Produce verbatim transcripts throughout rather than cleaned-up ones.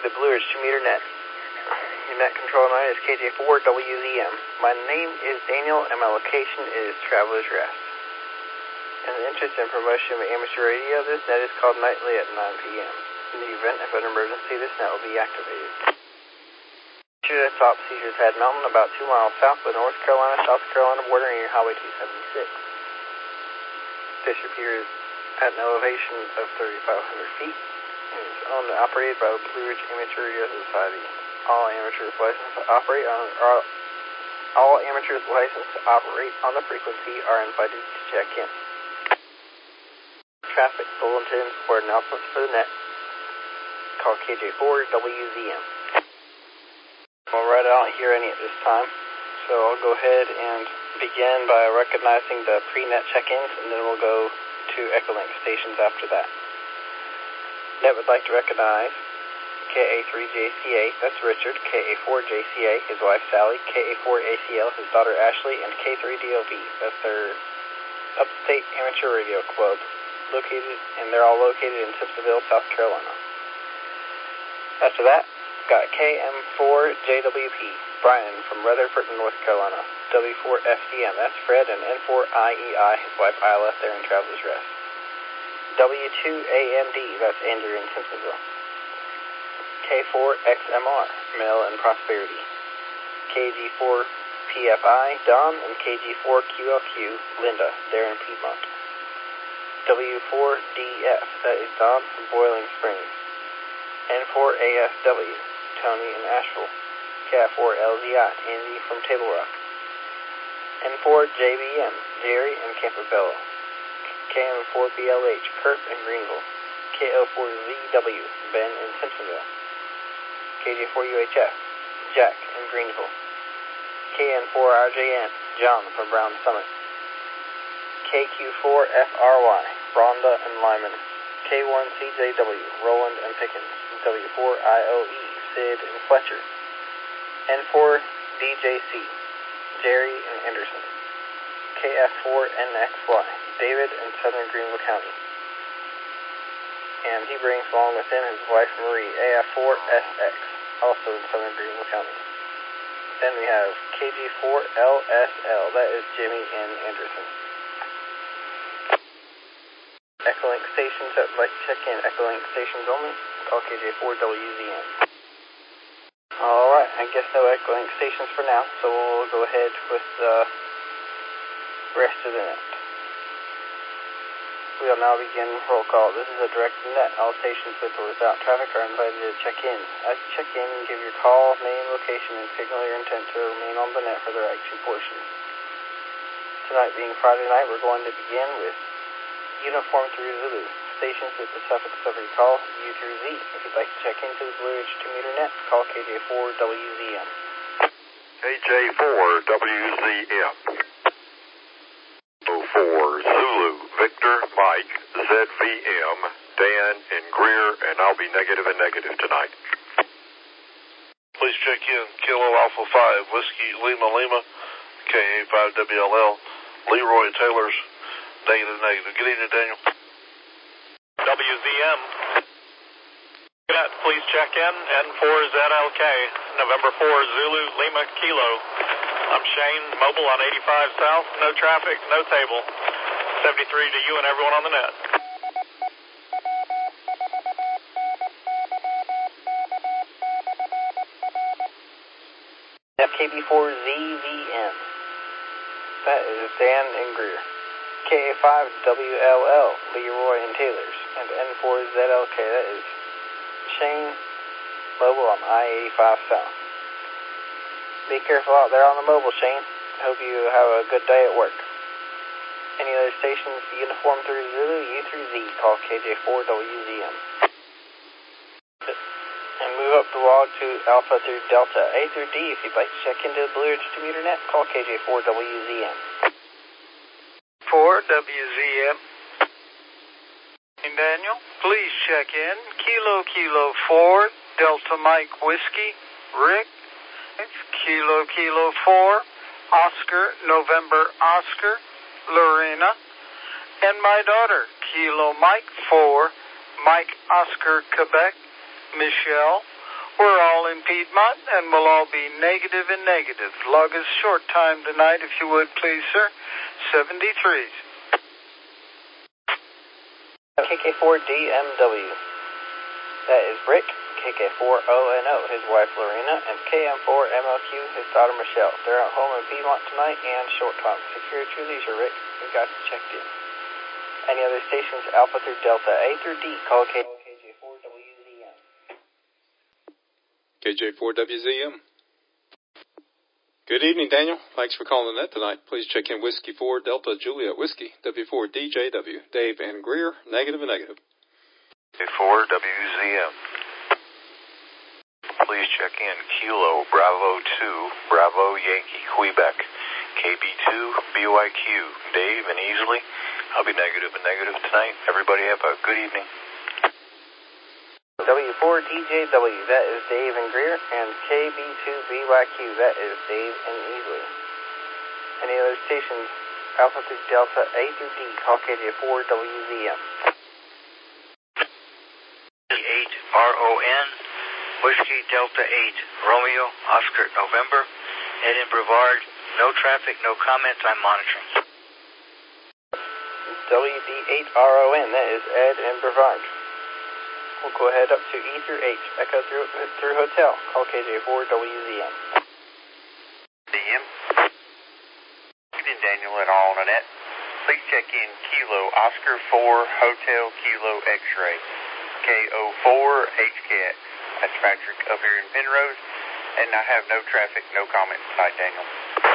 the Blue Ridge two meter net. Your net control line is K J four W Z M. My name is Daniel and my location is Travelers Rest. In the interest and promotion of amateur radio, this net is called nightly at nine p m In the event of an emergency, this net will be activated. At top Caesar's Head Mountain, about two miles south of the North Carolina, South Carolina border near Highway two seventy-six. This appears at an elevation of thirty-five hundred feet and is owned and operated by the Blue Ridge Amateur Radio Society. All amateurs licensed to operate on all, all amateurs licensed to operate on the frequency are invited to check in. Traffic bulletins or announcements for the net. Call K J four W Z M. Alright, I don't hear any at this time, so I'll go ahead and begin by recognizing the pre-net check-ins, and then we'll go to Echolink stations after that. Net would like to recognize K A three J C A, that's Richard, K A four J C A, his wife Sally, K A four A C L, his daughter Ashley, and K three D O V, that's their Upstate Amateur Radio Club, located, and they're all located in Simpsonville, South Carolina. After that, got K M four J W P, Brian from Rutherford, North Carolina. W four F C M, that's Fred, and N four I E I, his wife Isla, there in Travelers Rest. W two A M D, that's Andrew in Simpsonville. K four X M R, Mel and Prosperity. K G four P F I, Don, and K G four Q L Q, Linda, there in Piedmont. W four D F, that is Don from Boiling Springs. N four A S W, Tony in Asheville. K four L Z I, Andy from Table Rock. N four J B M, Jerry in Campobello. K M four B L H, Kurt in Greenville. K L four Z W, Ben in Simpsonville. K J four U H F, Jack in Greenville. K N four R J N, John from Brown Summit. K Q four F R Y, Rhonda and Lyman. K one C J W, Roland and Pickens. W four I O E, Sid and Fletcher. N four D J C, Jerry and Anderson. K F four N X Y, David in Southern Greenville County. And he brings along with him his wife Marie, A F four S X, also in Southern Greenville County. Then we have K G four L S L, that is Jimmy and Anderson. Echolink stations that would like to check in, Echolink stations only, call K J four W Z M. Alright, I guess no Echolink stations for now, so we'll go ahead with the rest of the net. We'll now begin roll call. This is a direct net. All stations with or without traffic are invited to check in. As you check in, give your call, name, location, and signal your intent to remain on the net for the right two portions. Tonight being Friday night, we're going to begin with Uniform through Zulu. Stations with the suffix of your call, U through Z. If you'd like to check into the Blue Ridge two meter net, call K J four W Z M. K J four W Z M. oh four Zulu, Victor, Mike, Z V M, Dan, and Greer, and I'll be negative and negative tonight. Please check in Kilo Alpha five, Whiskey Lima Lima, K A five W L L, Leroy Taylor's. Negative, negative. Good evening, Daniel. W Z M. Net, please check in. N four Z L K, November four, Zulu, Lima, Kilo. I'm Shane, mobile on eighty-five South. No traffic, no table. seventy-three to you and everyone on the net. F K B four Z V M. That is Dan and Greer. K A five W L L, Leroy and Taylor's, and N four Z L K, that is Shane, mobile on I eighty-five South. Be careful out there on the mobile, Shane. Hope you have a good day at work. Any other stations, uniform through Zulu, U through Z, call K J four W Z M. And move up the log to Alpha through Delta, A through D. If you'd like to check into the Blue Ridge two meter net, call K J four W Z M. four W Z M. And Daniel, please check in. Kilo Kilo four, Delta Mike Whiskey, Rick. Kilo Kilo four, Oscar November Oscar, Lorena. And my daughter, Kilo Mike four, Mike Oscar Quebec, Michelle. We're all in Piedmont, and we'll all be negative and negative. Log us short time tonight, if you would, please, sir. seventy-threes. K K four D M W. That is Rick, K K four O N O, his wife Lorena, and K M four M L Q, his daughter Michelle. They're at home in Piedmont tonight and short time. Secure to leisure, Rick. We got you checked in. Any other stations, Alpha through Delta, A through D, call K J four W Z M. K J four W Z M. Good evening, Daniel. Thanks for calling in tonight. Please check in Whiskey four Delta Juliet Whiskey, W four D J W. Dave and Greer, negative and negative. K four W Z M. Please check in Kilo Bravo two Bravo Yankee Quebec, K B two B Y Q. Dave and Easley. I'll be negative and negative tonight. Everybody have a good evening. W four D J W, that is Dave and Greer, and K B two B Y Q, that is Dave and Easley. Any other stations, Alpha through Delta, A through D, call K J four W Z M. eight R O N, Whiskey Delta eight, Romeo, Oscar, November, Ed in Brevard, no traffic, no comments, I'm monitoring. W D eight R O N, that is Ed in Brevard. We'll go ahead up to E through H, Echo through, through Hotel, call K J four W Z M. D M. Daniel at all on net. Please check in Kilo Oscar four Hotel Kilo X-Ray, K O four H K X. That's Patrick up here in Penrose, and I have no traffic, no comments tonight, Daniel.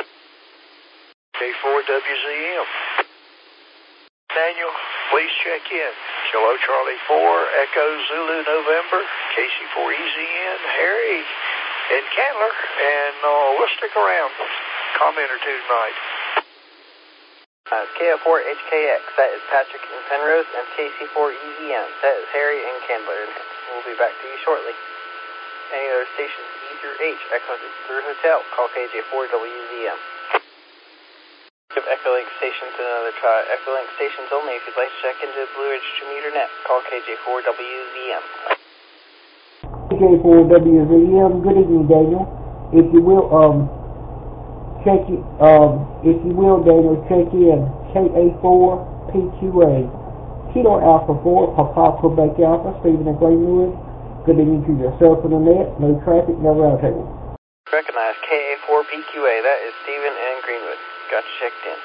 K four W Z M. Daniel, please check in. Kilo Charlie four, Echo Zulu November, K C four E Z N, Harry, and Candler, and uh, we'll stick around. Comment or two tonight. Uh, K O four H K X, that is Patrick in Penrose, and K C four E Z N, that is Harry and Candler. We'll be back to you shortly. Any other stations, E through H, Echo through Hotel, call K J four W Z M. Give Echolink stations another try. Echolink stations only. If you'd like to check into Blue Ridge two meter net, call K J four W Z M. K J four W Z M. Good evening, Daniel. If you will, um, check it, um, if you will, Daniel, check in K A four P Q A. Kilo Alpha four, Papa Quebec Alpha, Stephen and Greenwood. Good evening to yourself on the net. No traffic, no roundtable. Recognize K A four P Q A. That is Stephen and Greenwood. Got you checked in.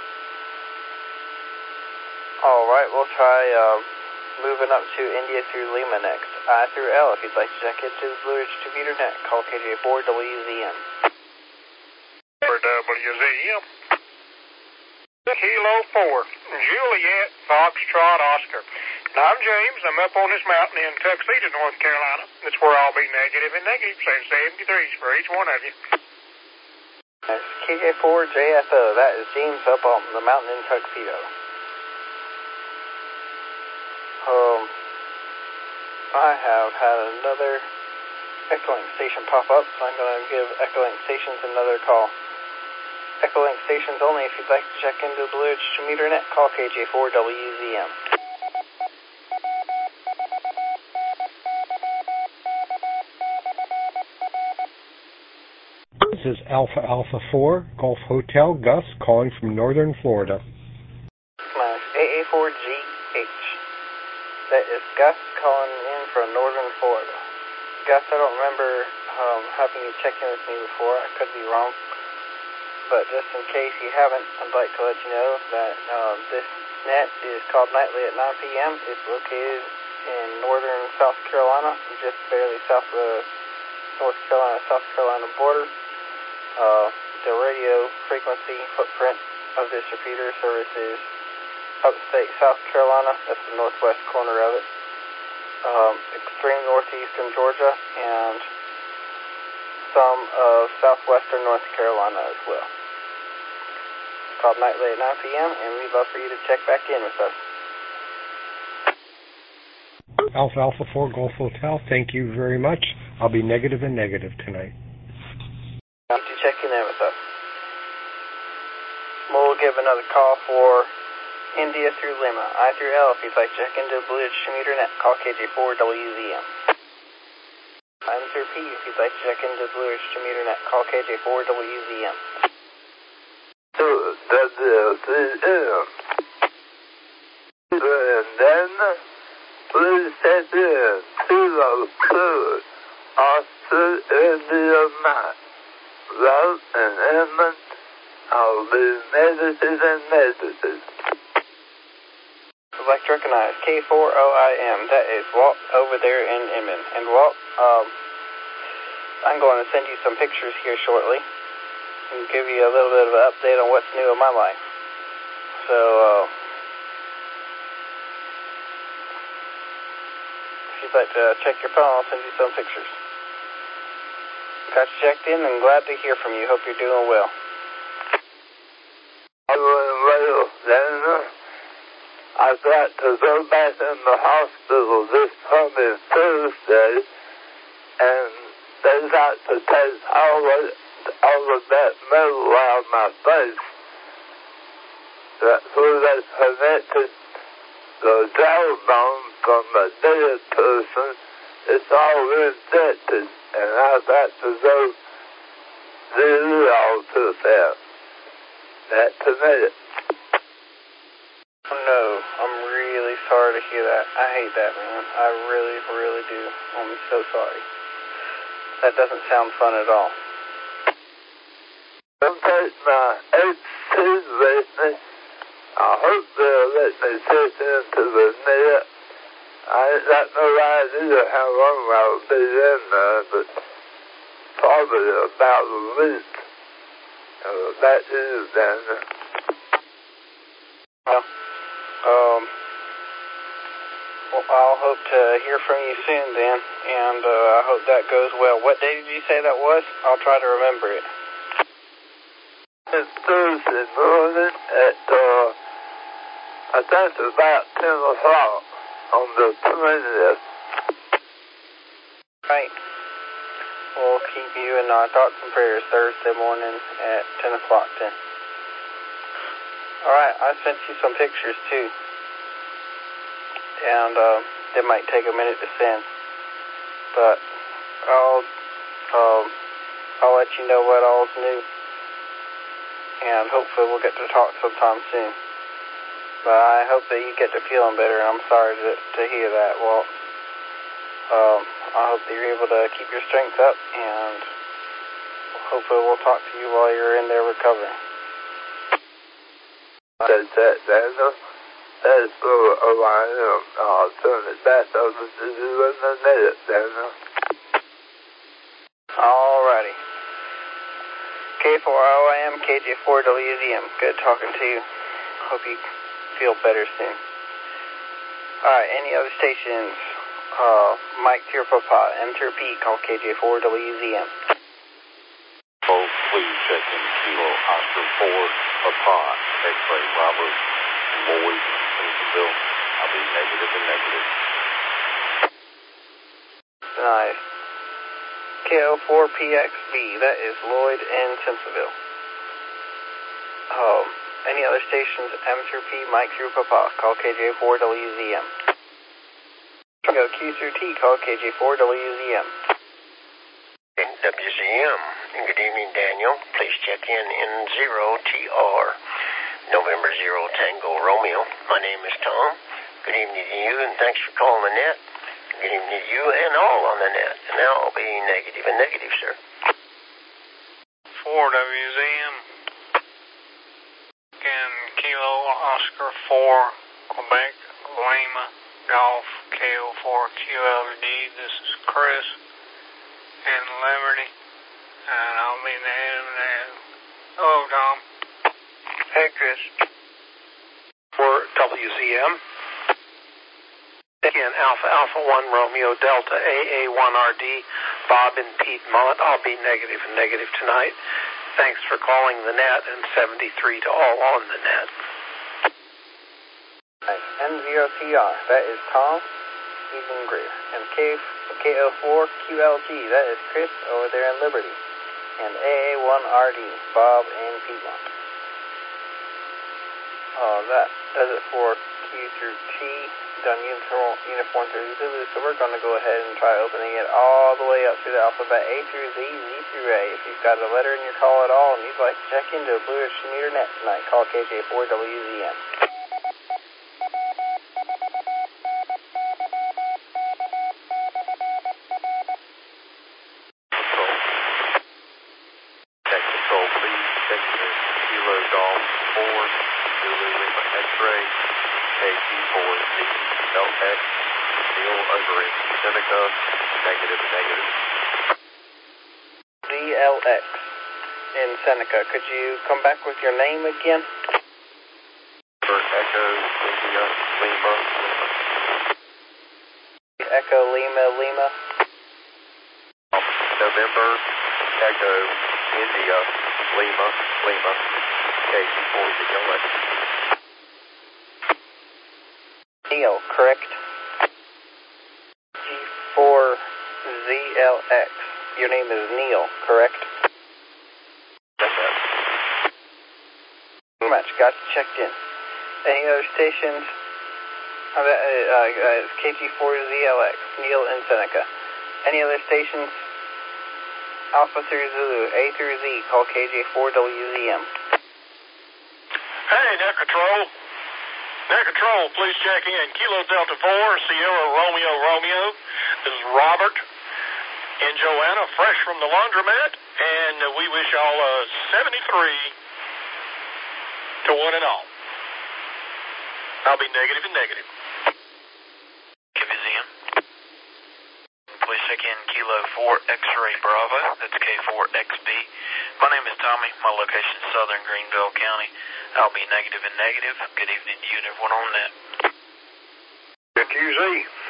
Alright, we'll try uh, moving up to India through Lima next. I through L, if you'd like to check into the Blue Ridge two meter net, call K J four W Z M. For W Z M. Kilo four, Juliet, Foxtrot, Oscar. And I'm James. I'm up on this mountain in Tuxedo, North Carolina. That's where I'll be negative and negative, saying seventy-threes for each one of you. That's K J four J F O. That is James up on the mountain in Tuxedo. Um, I have had another Echolink station pop up, so I'm going to give Echolink stations another call. Echolink stations only. If you'd like to check into the Blue Ridge two meter net, call K J four W Z M. This is Alpha Alpha four, Golf Hotel, Gus, calling from northern Florida. Nice. A A four G H. That is Gus calling in from northern Florida. Gus, I don't remember um, having you check in with me before. I could be wrong. But just in case you haven't, I'd like to let you know that uh, this net is called Nightly at nine P M It's located in northern South Carolina, just barely south of the North Carolina-South Carolina border. Uh, the radio frequency footprint of this repeater services upstate South Carolina. That's the northwest corner of it. Um, extreme northeastern Georgia and some of southwestern North Carolina as well. It's called Nightly at nine P M and we'd love for you to check back in with us. Alpha Alpha four Golf Hotel, thank you very much. I'll be negative and negative tonight. Thank you for checking in with us. We'll give another call for India through Lima. I through L, if you'd like to check into Blue Ridge two meter net, call K J four W Z M. M through P, if you'd like to check into the Blue Ridge to Meter Net, call K J four W Z M. W Z M. And then, please check in Kilo two, Oscar India Mike. Route and Edmund, I'll be negative and negative. I'd like to recognize K four O I M. That is Walt over there in Inman. And Walt, um, I'm going to send you some pictures here shortly and give you a little bit of an update on what's new in my life. So, uh, if you'd like to check your phone, I'll send you some pictures. Got you checked in and glad to hear from you. Hope you're doing well. I'm doing well, Daniel. I've got to go back in the hospital this coming Thursday, and they got to take all of, all of that metal out of my face. That's where they connected the jawbone from a dead person. It's all infected, and I've got to go really all too fast. That's it. Oh no, I'm really sorry to hear that. I hate that, man. I really, really do. I'm so sorry. That doesn't sound fun at all. Don't take my H T with me. I hope they'll let me take into the net. I ain't got no idea how long I'll be in there, but probably about a week. Uh, that is, Daniel. Well, um, well, I'll hope to hear from you soon then, and uh, I hope that goes well. What day did you say that was? I'll try to remember it. It's Thursday morning at, uh, I think it's about ten o'clock. On the twentieth. Right. We'll keep you in our thoughts and prayers Thursday morning at ten o'clock then. Alright, I sent you some pictures too. And uh, they might take a minute to send. But I'll, um, I'll let you know what all's new. And hopefully we'll get to talk sometime soon. But I hope that you get to feeling better. I'm sorry to, to hear that, Walt. Um, I hope that you're able to keep your strength up, and hopefully we'll talk to you while you're in there recovering. That's that, Daniel. That's for a while. I'll turn it back over to you in a minute, Daniel. Alrighty. K four O I M, K J four W Z M. Good talking to you. Hope you feel better soon. Alright, any other stations? Uh, Mike Tier Papa, M through P, call K J four W Z M. Oh, please check in Kilo Oscar four, Papa, X-ray, Robert, Lloyd, Simpsonville. I'll be negative and negative. Nice. K O four P X B, that is Lloyd and Simpsonville. Um, Any other stations, M through P, Mike through Papa, call K J four W Z M. Go Q through T, call K J four W Z M. W Z M. Good evening, Daniel. Please check in in zero T R, November zero Tango Romeo. My name is Tom. Good evening to you, and thanks for calling the net. Good evening to you and all on the net. And now I'll be negative and negative, sir. four W Z M. Again, Kilo Oscar four, Quebec, Lima, Golf, K O four Q L D. This is Chris in Liberty, and I'll be negative and hello, Tom. Hey, Chris. For W Z M. Again, Alpha Alpha one Romeo Delta A A one R D, Bob in Piedmont. I'll be negative and negative tonight. Thanks for calling the net, and seventy-three to all on the net. N zero T R, that is Tom, Stephen Greer. And K O four Q L G, that is Chris over there in Liberty. And A A one R D, Bob in Piedmont. Oh, that does it for Q through T. done uniform, uniform through Zulu, so we're going to go ahead and try opening it all the way up through the alphabet A through Z, Z through A. If you've got a letter in your call at all and you'd like to check into a Blue Ridge Meter Net tonight, call K J four W Z M. D L X in Seneca. Could you come back with your name again? For Echo, India, Lima, Lima. Echo, Lima, Lima. November, Echo, India, Lima, Lima. K G four Z L X. Neil, correct? G four Z L X. Your name is Neil, correct? That's it. Very much. Got you checked in. Any other stations? Uh, uh, uh, K G four Z L X, Neil in Seneca. Any other stations? Alpha through Zulu, A through Z, call K J four W Z M. Hey, Net Control. Net Control, please check in. Kilo Delta four, Sierra Romeo Romeo. This is Robert and Joanna, fresh from the laundromat, and we wish y'all a seventy-three to one and all. I'll be negative and negative. K V Z M. Please check in Kilo four X-Ray Bravo. That's K four X B. My name is Tommy. My location is Southern Greenville County. I'll be negative and negative. Good evening to you and everyone on net. Q Z.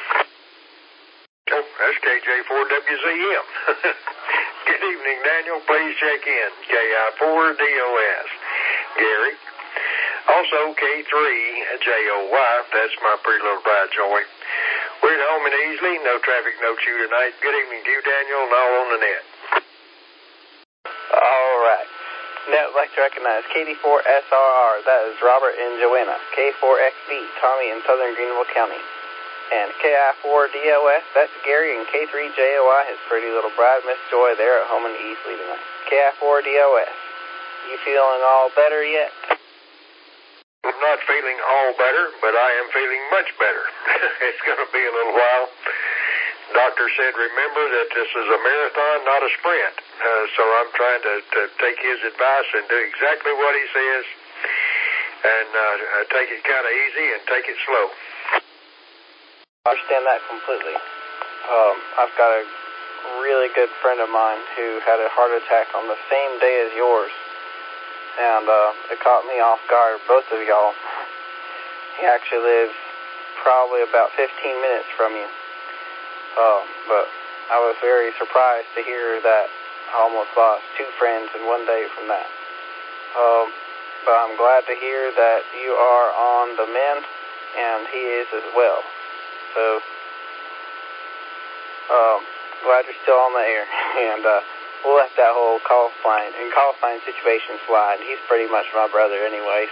Oh, that's K J four W Z M. Good evening, Daniel. Please check in. K I four D O S. Gary. Also, K three J O Y. That's my pretty little bride, Joy. We're at home and easily. No traffic, no chew tonight. Good evening to you, Daniel, and all on the net. All right. Net would like to recognize K D four S R R. That is Robert and Joanna. K four X B, Tommy in Southern Greenville County. And K I four D O S, that's Gary, and K three J O I, his pretty little bride, Miss Joy, there at home in Easley tonight. K I four D O S, you feeling all better yet? I'm not feeling all better, but I am feeling much better. It's going to be a little while. Doctor said, remember that this is a marathon, not a sprint. Uh, so I'm trying to, to take his advice and do exactly what he says, and uh, take it kind of easy and take it slow. I understand that completely. Um, I've got a really good friend of mine who had a heart attack on the same day as yours, and uh, it caught me off guard, both of y'all. He actually lives probably about fifteen minutes from you, um, but I was very surprised to hear that I almost lost two friends in one day from that. Um, but I'm glad to hear that you are on the mend, and he is as well. So, um, glad you're still on the air, and uh, we'll let that whole call sign and call sign situation slide. He's pretty much my brother, anyways.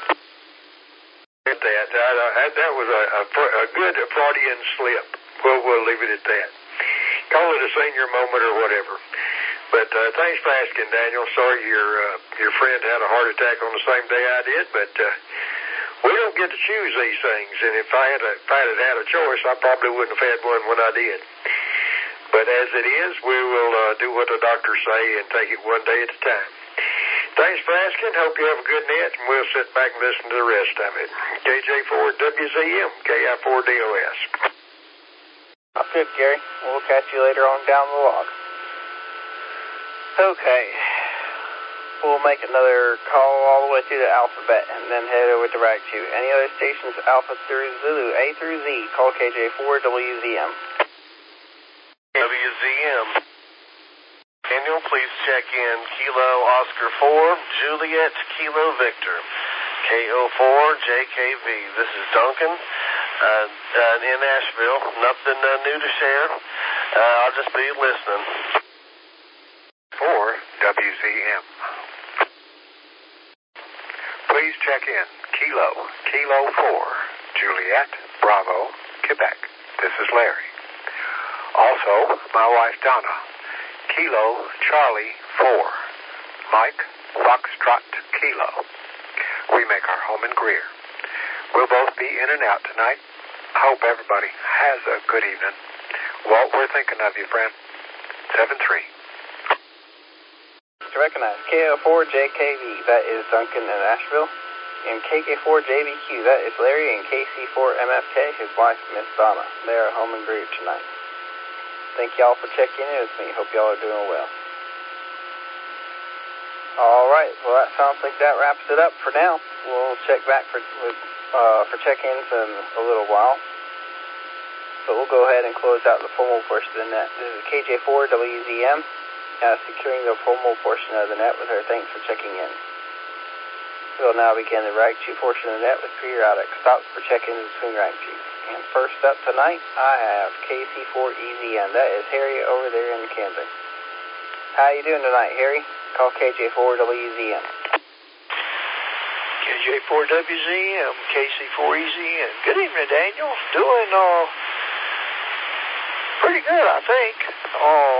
That that, that was a, a, a good Freudian slip. We'll we'll leave it at that. Call it a senior moment or whatever. But uh, thanks for asking, Daniel. Sorry your uh, your friend had a heart attack on the same day I did, but. Uh, We don't get to choose these things, and if I had a, if I had had a choice, I probably wouldn't have had one when I did. But as it is, we will uh, do what the doctors say and take it one day at a time. Thanks for asking. Hope you have a good net, and we'll sit back and listen to the rest of it. K J four W Z M, K I four D O S. Oh, good, Gary. We'll catch you later on down the log. Okay. We'll make another call all the way through the alphabet and then head over to Ragchu. Any other stations, Alpha through Zulu, A through Z, call K J four W Z M. W Z M. Daniel, please check in Kilo Oscar four, Juliet Kilo Victor, K O four J K V. This is Duncan uh, uh, in Nashville. Nothing uh, new to share. Uh, I'll just be listening. four W Z M. Please check in Kilo, Kilo four, Juliet, Bravo, Quebec. This is Larry. Also, my wife Donna, Kilo Charlie four, Mike Foxtrot Kilo. We make our home in Greer. We'll both be in and out tonight. I hope everybody has a good evening. Walt, we're thinking of you, friend. seven three. To recognize K O four J K V, that is Duncan in Asheville. And K K four J B Q, that is Larry, and K C four M F K, his wife, Miss Donna. They are home in Greer tonight. Thank y'all for checking in with me. Hope y'all are doing well. All right, well, that sounds like that wraps it up for now. We'll check back for uh, for check-ins in a little while. But we'll go ahead and close out the formal portion of the net. This is K J four W Z M, uh, securing the formal portion of the net with her thanks for checking in. We'll now begin the right two portion of the net with periodic stops for check-ins between right two. And first up tonight, I have K C four E Z M. That is Harry over there in Camden. How you doing tonight, Harry? Call K J four W Z M. K J four W Z M, K C four E Z M. Good evening, Daniel. Doing uh, pretty good, I think. Uh,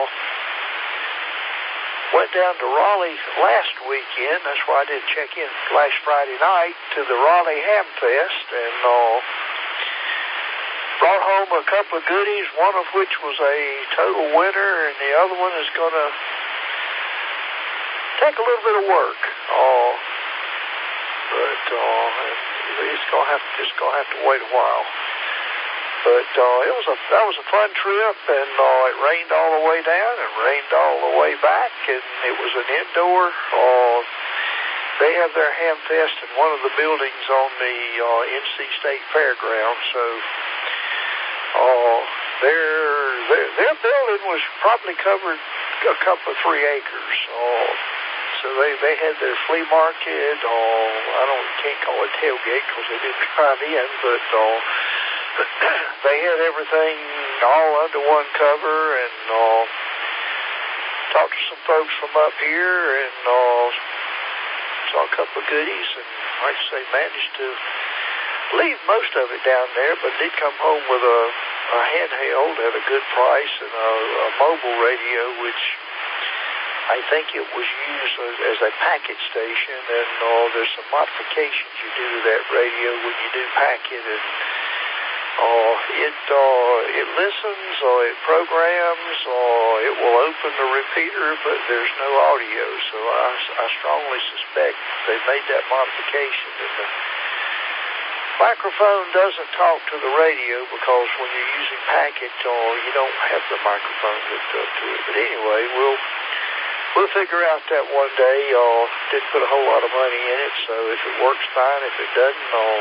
went down to Raleigh last weekend. That's why I didn't check in last Friday night to the Raleigh Ham Fest, and uh, brought home a couple of goodies, one of which was a total winner, and the other one is going to take a little bit of work. Uh, but uh, it's going to have just going to have to wait a while. But uh, it was a that was a fun trip, and uh, it rained all the way down and rained all the way back, and it was an indoor. Uh, they have their Ham Fest in one of the buildings on the uh, N C State Fairgrounds, so. Uh, their, their their building was probably covered a couple of three acres. Uh, so they, they had their flea market. Uh, I don't can't call it tailgate because they didn't drive in, but uh, they had everything all under one cover, and uh, talked to some folks from up here, and uh, saw a couple of goodies, and like I say, managed to leave most of it down there, but did come home with a, a handheld at a good price and a, a mobile radio, which I think it was used as, as a packet station, and uh, there's some modifications you do to that radio when you do packet, and uh, it uh, it listens, or it programs, or it will open the repeater, but there's no audio, so I, I strongly suspect they made that modification, and the microphone doesn't talk to the radio because when you're using packet, uh, you don't have the microphone hooked up to it. But anyway, we'll we'll figure out that one day. Uh, didn't put a whole lot of money in it, so if it works, fine. If it doesn't, uh,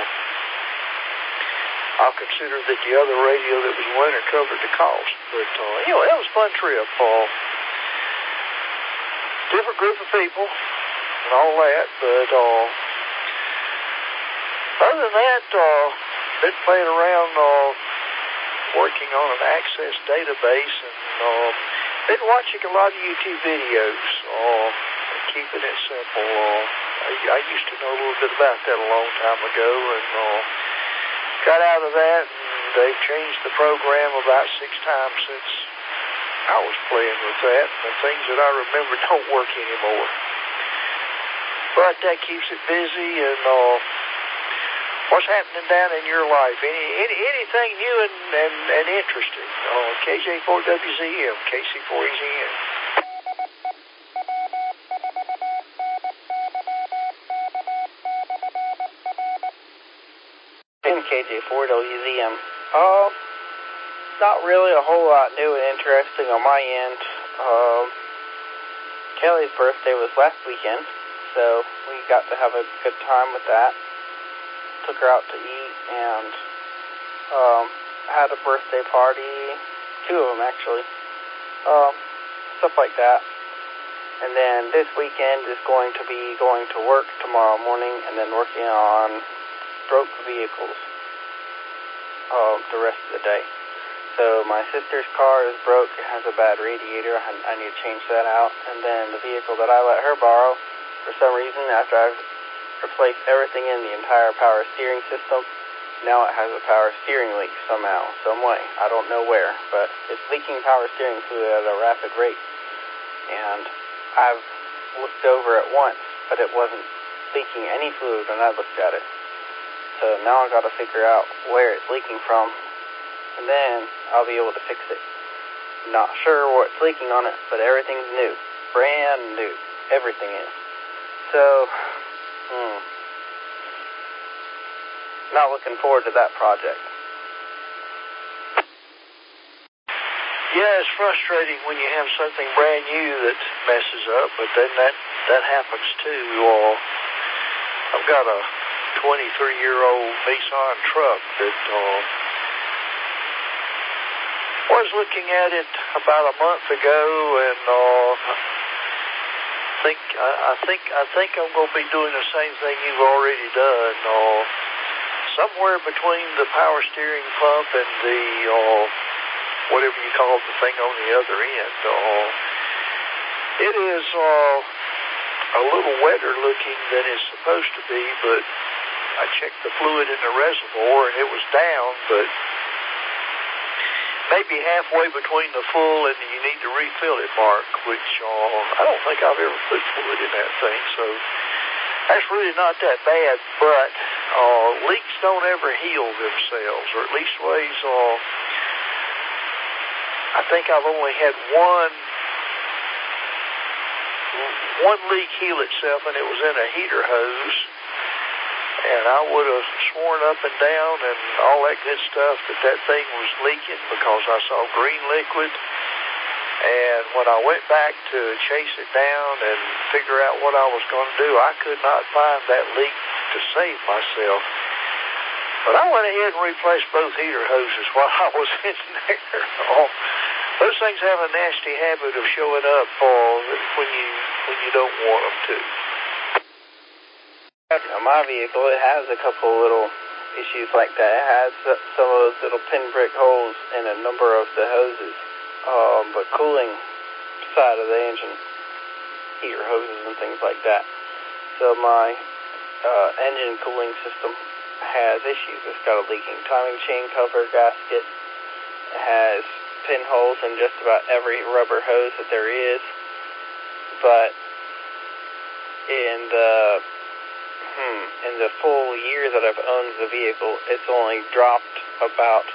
I'll consider that the other radio that was winner covered the cost. But uh, anyway, that was a fun trip. Uh, different group of people and all that, but. Uh, Other than that, uh, been playing around, uh, working on an access database, and uh, been watching a lot of YouTube videos, uh, keeping it simple. Uh, I, I used to know a little bit about that a long time ago, and uh, got out of that, and they've changed the program about six times since I was playing with that, and the things that I remember don't work anymore. But that keeps it busy, and uh, what's happening down in your life? Any, any anything new and, and, and interesting? Uh, K J four W Z M, K C four E Z M. In K J four W Z M. Uh, not really a whole lot new and interesting on my end. Uh, Kelly's birthday was last weekend, so we got to have a good time with that. Took her out to eat, and um, had a birthday party, two of them actually, um, stuff like that. And then this weekend is going to be going to work tomorrow morning, and then working on broke vehicles uh, the rest of the day. So my sister's car is broke, it has a bad radiator, I, I need to change that out. And then the vehicle that I let her borrow, for some reason, after I've replaced everything in the entire power steering system, now it has a power steering leak somehow, some way. I don't know where, but it's leaking power steering fluid at a rapid rate. And I've looked over it once, but it wasn't leaking any fluid when I looked at it. So now I've got to figure out where it's leaking from, and then I'll be able to fix it. Not sure what's leaking on it, but everything's new. Brand new. Everything is. So, hmm. Not looking forward to that project. Yeah, it's frustrating when you have something brand new that messes up, but then that, that happens too. Well, I've got a twenty-three-year-old Nissan truck that uh, was looking at it about a month ago, and uh, I think I, I think I think I'm going to be doing the same thing you've already done. Uh, somewhere between the power steering pump and the uh, whatever you call the thing on the other end, uh, it is uh, a little wetter looking than it's supposed to be, but I checked the fluid in the reservoir and it was down, but maybe halfway between the full and the you need to refill it mark, which uh, I don't think I've ever put fluid in that thing, so that's really not that bad, but uh, leaks don't ever heal themselves, or at least ways, uh, I think I've only had one one leak heal itself, and it was in a heater hose. And I would have sworn up and down and all that good stuff that that thing was leaking because I saw green liquid. And when I went back to chase it down and figure out what I was going to do, I could not find that leak to save myself. But I went ahead and replaced both heater hoses while I was in there. Oh, those things have a nasty habit of showing up uh, when you when you don't want them to. Now, my vehicle, it has a couple little issues like that. It has some of those little pinprick holes in a number of the hoses, um, but cooling side of the engine, heater hoses and things like that. So my uh, engine cooling system has issues. It's got a leaking timing chain cover gasket. It has pinholes in just about every rubber hose that there is, but in the Hmm. in the full year that I've owned the vehicle, it's only dropped about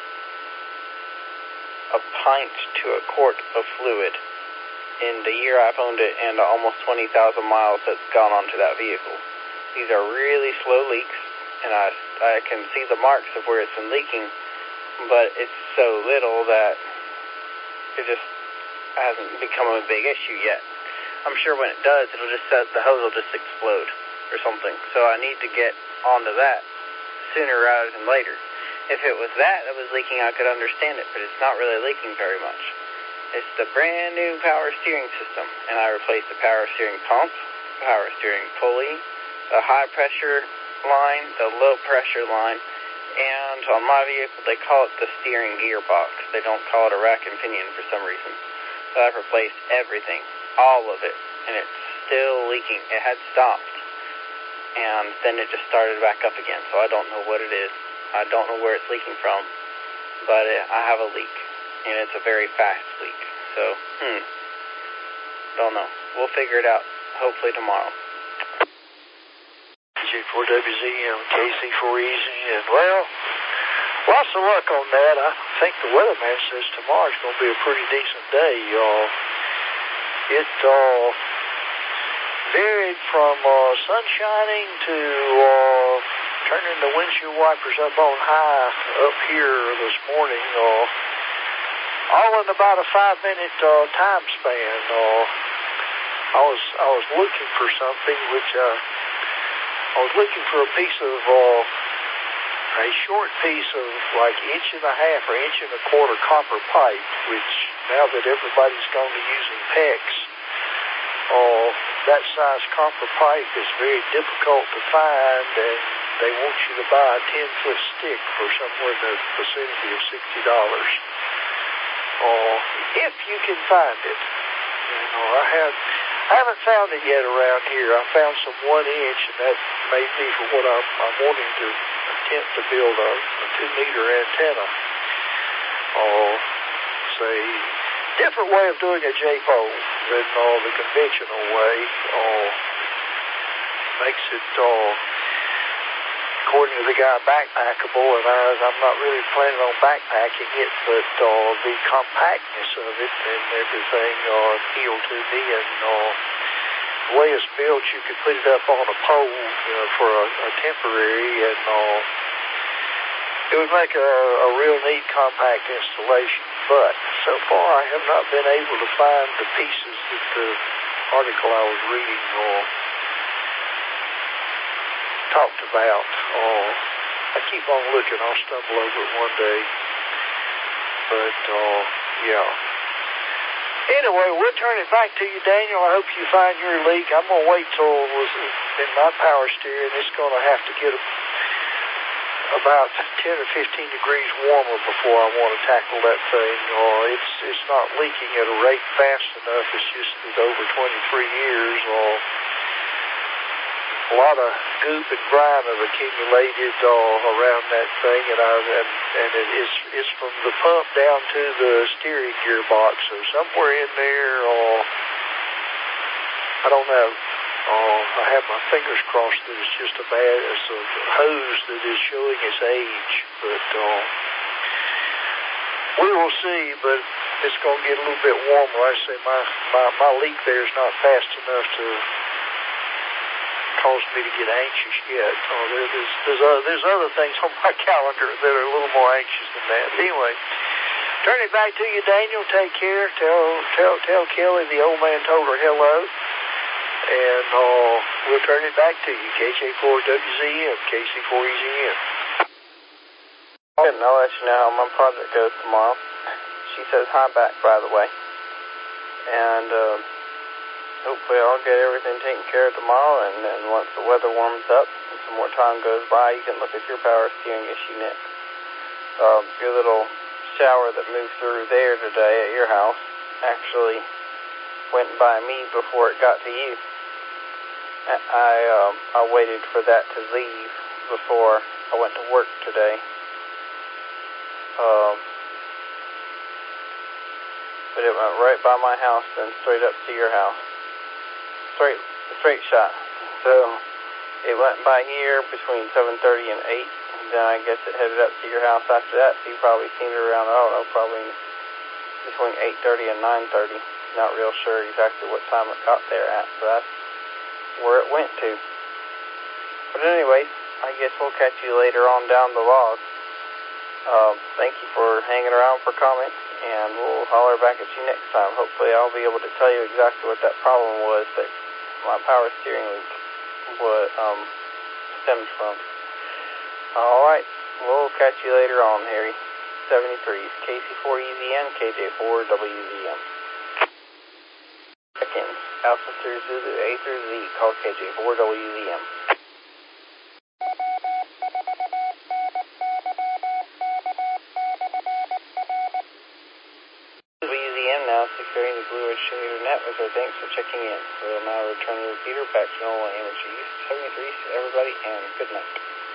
a pint to a quart of fluid in the year I've owned it and almost twenty thousand miles that's gone onto that vehicle. These are really slow leaks, and I, I can see the marks of where it's been leaking, but it's so little that it just hasn't become a big issue yet. I'm sure when it does, it'll just set, the hose will just explode or something. So I need to get onto that sooner rather than later. If it was that that was leaking, I could understand it, but it's not really leaking very much. It's the brand new power steering system, and I replaced the power steering pump, power steering pulley, the high pressure line, the low pressure line, and on my vehicle they call it the steering gearbox. They don't call it a rack and pinion for some reason. So I've replaced everything, all of it, and it's still leaking. It had stopped, and then it just started back up again, so I don't know what it is. I don't know where it's leaking from, but it, I have a leak, and it's a very fast leak. So, hmm, don't know. We'll figure it out, hopefully tomorrow. G four W Z M, K C four E Z N. Well, lots of luck on that. I think the weatherman says tomorrow's going to be a pretty decent day, y'all. It uh, varied from uh, sun shining to uh, turning the windshield wipers up on high up here this morning, uh, all in about a five-minute uh, time span. Uh, I was I was looking for something which uh, I was looking for a piece of uh, a short piece of like inch and a half or inch and a quarter copper pipe, which now that everybody's gone to using PEX, uh, that size copper pipe is very difficult to find, and they want you to buy a ten-foot stick for somewhere in the vicinity of sixty dollars. Uh, if you can find it. You know, I have I haven't found it yet around here. I found some one inch, and that may be for what I'm, I'm wanting to attempt to build a, a two-meter antenna. Oh, say, different way of doing a J-pole than uh, the conventional way. Uh, makes it, uh, according to the guy, backpackable, and I, I'm not really planning on backpacking it, but uh, the compactness of it and everything uh, appealed to me, and uh, the way it's built, you could put it up on a pole, you know, for a, a temporary, and uh, it would make a, a real neat compact installation. But so far, I have not been able to find the pieces that the article I was reading uh, talked about. Uh, I keep on looking. I'll stumble over it one day. But, uh, yeah. Anyway, we'll turn it back to you, Daniel. I hope you find your leak. I'm going to wait till it was in my power steering. It's going to have to get a, about ten or fifteen degrees warmer before I want to tackle that thing. Uh, it's it's not leaking at a rate fast enough. It's just that over twenty-three years, uh, a lot of goop and grime have accumulated uh, around that thing, and I and, and it is it's from the pump down to the steering gearbox. So somewhere in there, uh, I don't know. Uh, I have my fingers crossed that it's just a bad it's a hose that is showing its age, but uh, we will see. But it's going to get a little bit warmer. I say my my my leak there is not fast enough to cause me to get anxious yet. Uh, there, there's there's, uh, there's other things on my calendar that are a little more anxious than that. Anyway, turn it back to you, Daniel. Take care. Tell tell tell Kelly the old man told her hello, and uh, we'll turn it back to you. K J four W Z M, K C four E Z M. And I'll let you know how my project goes tomorrow. She says hi back, by the way, and. Uh, Hopefully I'll get everything taken care of tomorrow, and then once the weather warms up and some more time goes by, you can look at your power steering issue next. Um, your little shower that moved through there today at your house actually went by me before it got to you. I, um, I waited for that to leave before I went to work today. Um, but it went right by my house, then straight up to your house. Straight, straight shot. So it went by here between seven thirty and eight, and then I guess it headed up to your house after that. So you probably seen it around, I don't know, probably between eight thirty and nine thirty. Not real sure exactly what time it got there at, so that's where it went to. But anyway, I guess we'll catch you later on down the log. Uh, thank you for hanging around for comments, and we'll holler back at you next time. Hopefully I'll be able to tell you exactly what that problem was that my power steering leak what, um, stemmed from. Alright, we'll catch you later on, Harry. seventy-threes, K C four E Z M, K J four W Z M. Check-in, Alpha through Zulu, A through Z, call K J four W Z M. Now securing the Blue Ridge two-meter net with our thanks for checking in. We'll now return the repeater back to normal amateur use. seventy-threes to everybody, and good night.